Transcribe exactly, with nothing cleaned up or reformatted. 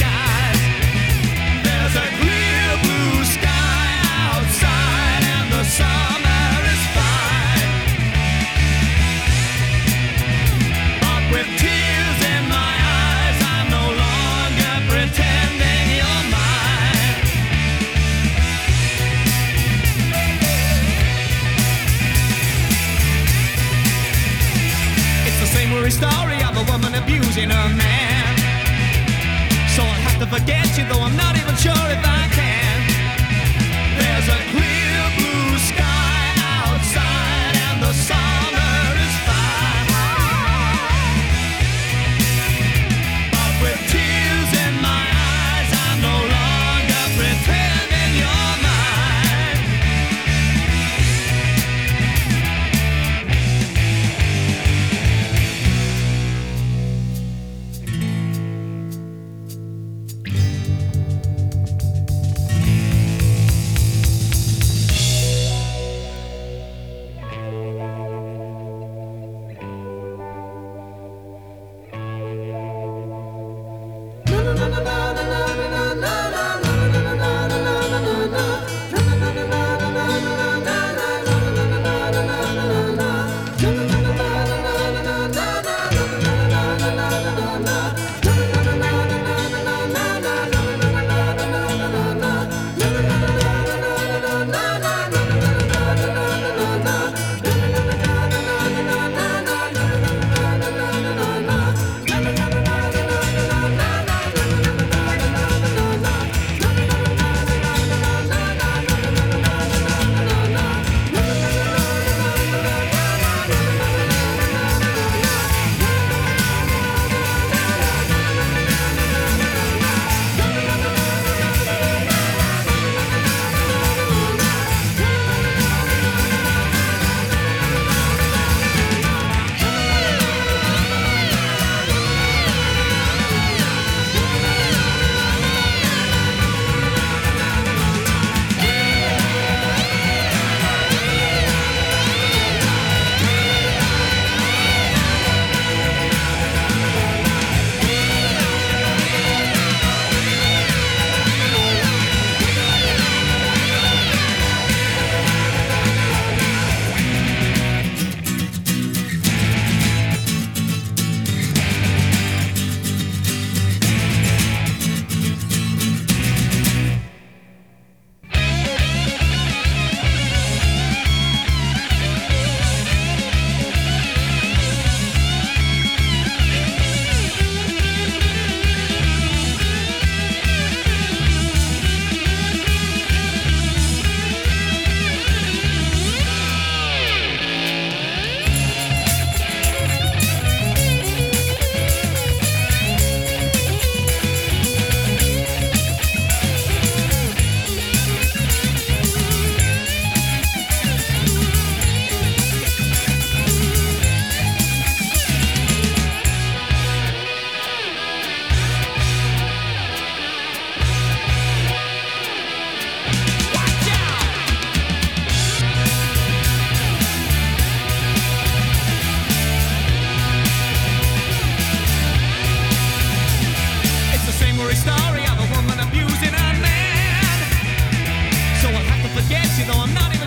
skies. There's a clear blue sky outside and the summer is fine. But with tears in my eyes, I'm no longer pretending you're mine. It's the same worry story of a woman abusing her man. So I'll have to forget you, though I'm not even sure if I can. There's a clear blue sky outside and the summer is fine. But with tears in my eyes, I'm no longer pretending you're mine. Story of a woman abusing a man. So I'll have to forget you, though I'm not even